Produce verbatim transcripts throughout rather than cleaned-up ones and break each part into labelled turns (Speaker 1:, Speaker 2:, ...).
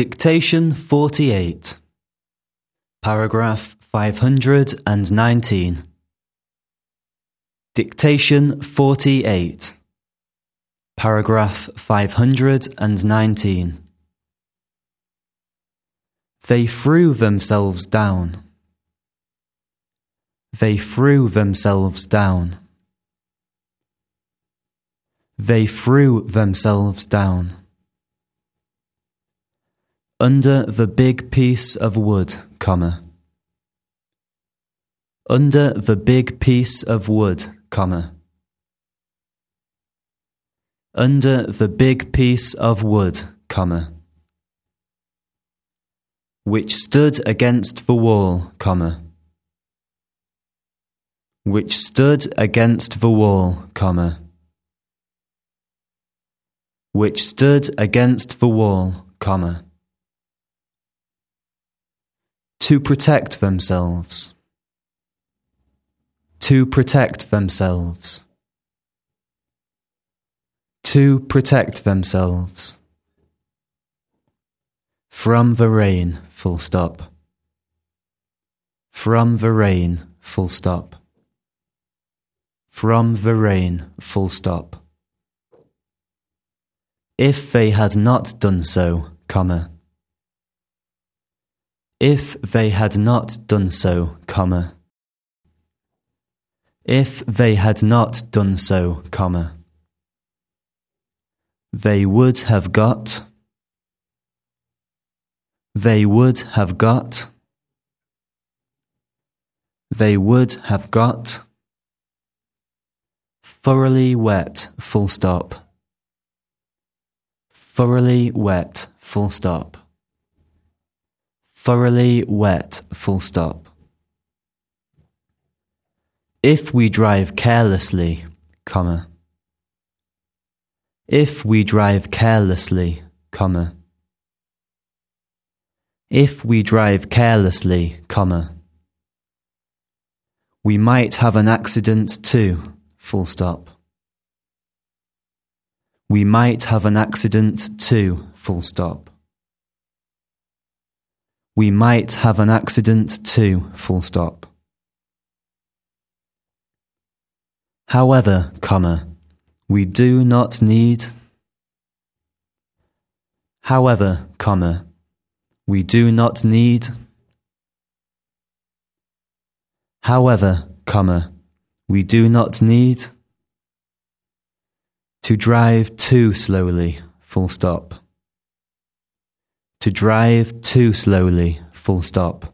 Speaker 1: Dictation forty-eight. Paragraph five hundred nineteen. Dictation forty-eight. Paragraph five hundred nineteen. They threw themselves down. They threw themselves down. They threw themselves down. Under the big piece of wood, comma. Under the big piece of wood, comma. Under the big piece of wood, comma. Which stood against the wall, comma. Which stood against the wall, comma. Which stood against the wall, comma. To protect themselves. To protect themselves. To protect themselves. From the rain, full stop. From the rain, full stop. From the rain, full stop. If they had not done so, comma. If they had not done so, comma. If they had not done so, comma. They would have got. They would have got. They would have got. Thoroughly wet, full stop. Thoroughly wet, full stop. Thoroughly wet, full stop. If we drive carelessly, comma. If we drive carelessly, comma. If we drive carelessly, comma. We might have an accident too, full stop. We might have an accident too, full stop. We might have an accident too, full stop. However, comma, we do not need. However, comma, we do not need. However, comma, we do not need. To drive too slowly, full stop. To drive too slowly, full stop.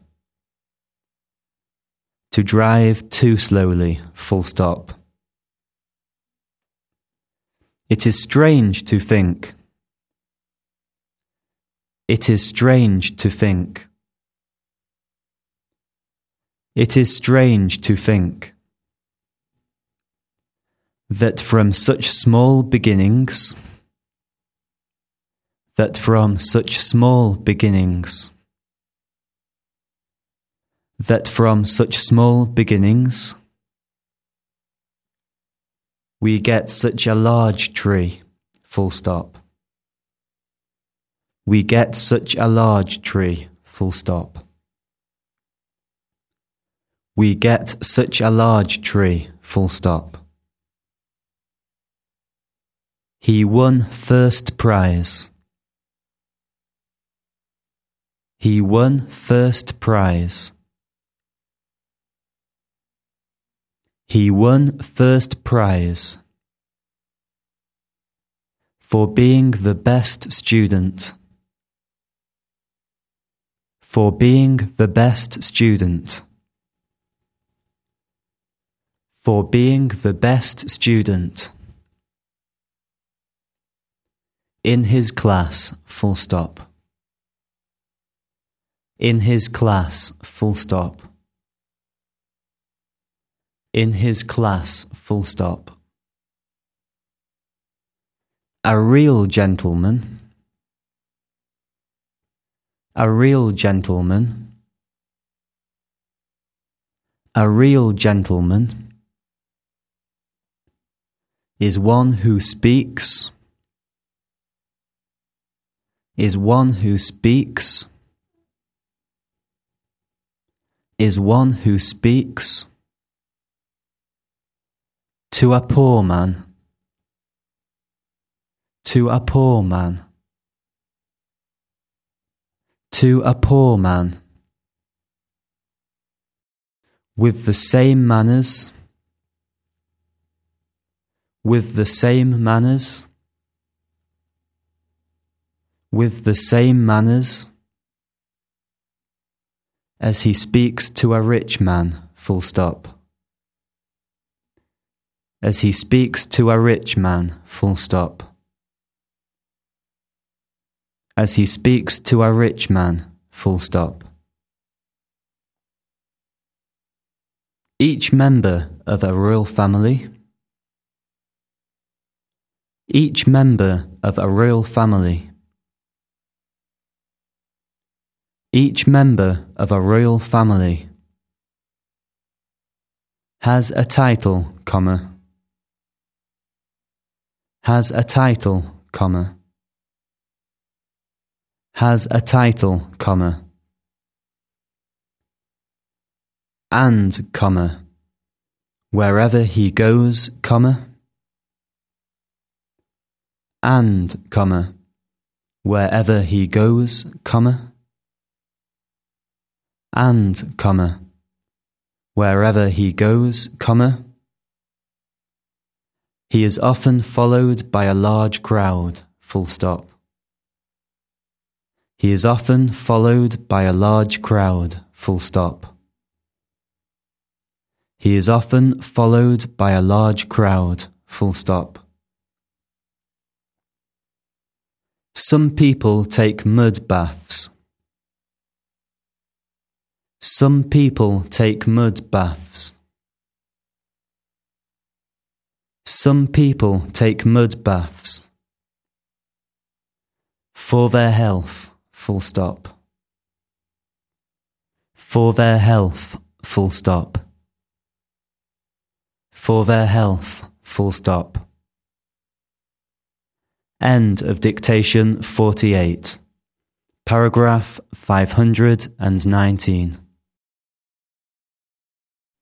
Speaker 1: To drive too slowly, full stop. It is strange to think. It is strange to think. It is strange to think that from such small beginnings, that from such small beginnings, that from such small beginnings, we get such a large tree, full stop. We get such a large tree, full stop. We get such a large tree, full stop. He won first prize. He won first prize. He won first prize for being the best student. For being the best student. For being the best student. In his class, full stop. In his class, full stop. In his class, full stop. A real gentleman. A real gentleman. A real gentleman is one who speaks is one who speaks, is one who speaks to a poor man, to a poor man, to a poor man, with the same manners, with the same manners, with the same manners, as he speaks to a rich man, full stop. As he speaks to a rich man, full stop. As he speaks to a rich man, full stop. Each member of a royal family, each member of a royal family, each member of a royal family has a title, comma, has a title, comma, has a title, comma, and, comma, wherever he goes, comma, and, comma, wherever he goes, comma, and, comma, wherever he goes, comma, he is often followed by a large crowd, full stop. He is often followed by a large crowd, full stop. He is often followed by a large crowd, full stop. Some people take mud baths. Some people take mud baths. Some people take mud baths for their health, full stop. For their health, full stop. For their health, full stop. End of dictation forty-eight. Paragraph five hundred nineteen.